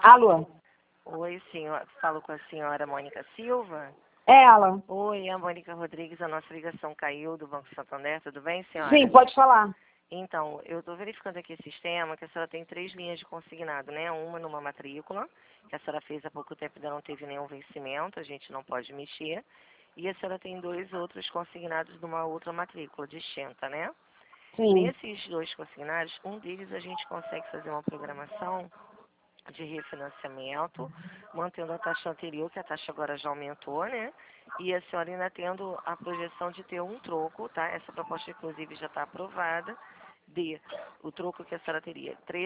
Alô? Oi, senhora. Falo com a senhora Mônica Silva. É ela. Oi, a Mônica Rodrigues. A nossa ligação caiu do Banco Santander. Tudo bem, senhora? Sim, pode falar. Então, eu estou verificando aqui o sistema que a senhora tem 3 linhas de consignado, né? Uma numa matrícula, que a senhora fez há pouco tempo e ainda não teve nenhum vencimento, a gente não pode mexer. E a senhora tem 2 outros consignados numa outra matrícula, distinta, né? Sim. Nesses 2 consignados, um deles a gente consegue fazer uma programação de refinanciamento, mantendo a taxa anterior, que a taxa agora já aumentou, né? E a senhora ainda tendo a projeção de ter um troco, tá? Essa proposta, inclusive, já está aprovada, o troco que a senhora teria, R$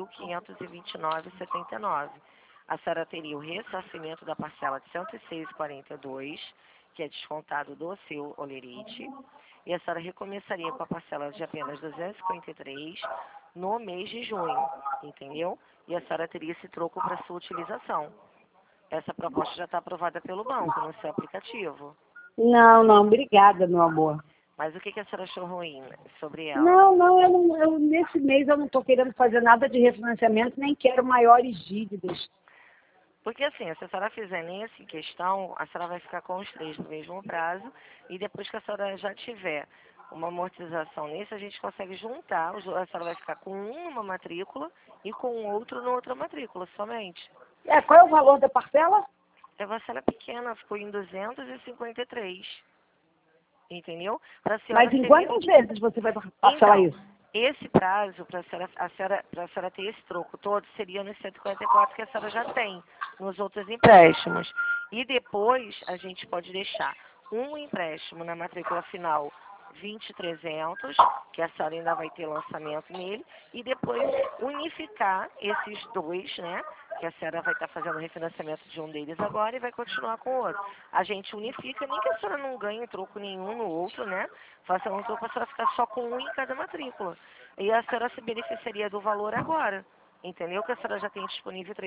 13.529,79. A senhora teria o ressarcimento da parcela de R$ 106,42, que é descontado do seu olerite, e a senhora recomeçaria com a parcela de apenas R$ 253 no mês de junho, entendeu? E a senhora teria esse troco para sua utilização. Essa proposta já está aprovada pelo banco no seu aplicativo. Não, obrigada, meu amor. Mas o que a senhora achou ruim sobre ela? Não, nesse mês eu não estou querendo fazer nada de refinanciamento, nem quero maiores dívidas. Porque assim, se a senhora fizer nesse questão, a senhora vai ficar com os 3 no mesmo prazo, e depois que a senhora já tiver uma amortização nesse, a gente consegue juntar, a senhora vai ficar com um numa matrícula e com outro na outra matrícula somente. Qual é o valor da parcela? A parcela pequena, ficou em 253. Entendeu? Mas em quantas vezes você vai parcelar então, isso? Esse prazo, para a senhora ter esse troco todo, seria nos 144 que a senhora já tem nos outros empréstimos. E depois a gente pode deixar um empréstimo na matrícula final 20.300, que a senhora ainda vai ter lançamento nele, e depois unificar esses 2, né? Que a senhora vai estar fazendo o refinanciamento de um deles agora e vai continuar com o outro. A gente unifica, nem que a senhora não ganhe troco nenhum no outro, né? Faça um troco para a senhora ficar só com um em cada matrícula. E a senhora se beneficiaria do valor agora. Entendeu? Que a senhora já tem disponível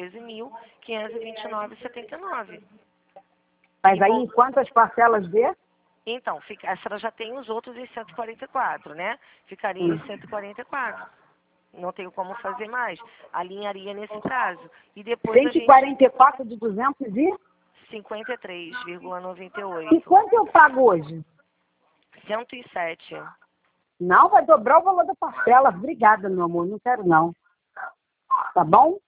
13.529,79. Mas aí em quantas parcelas vê? Então, a senhora já tem os outros em 144, né? Ficaria em 144. Não tenho como fazer mais. Alinharia nesse prazo. E depois 144 de 200 e? 53,98. E quanto eu pago hoje? 107. Não, vai dobrar o valor da parcela. Obrigada, meu amor. Não quero não. Tá bom?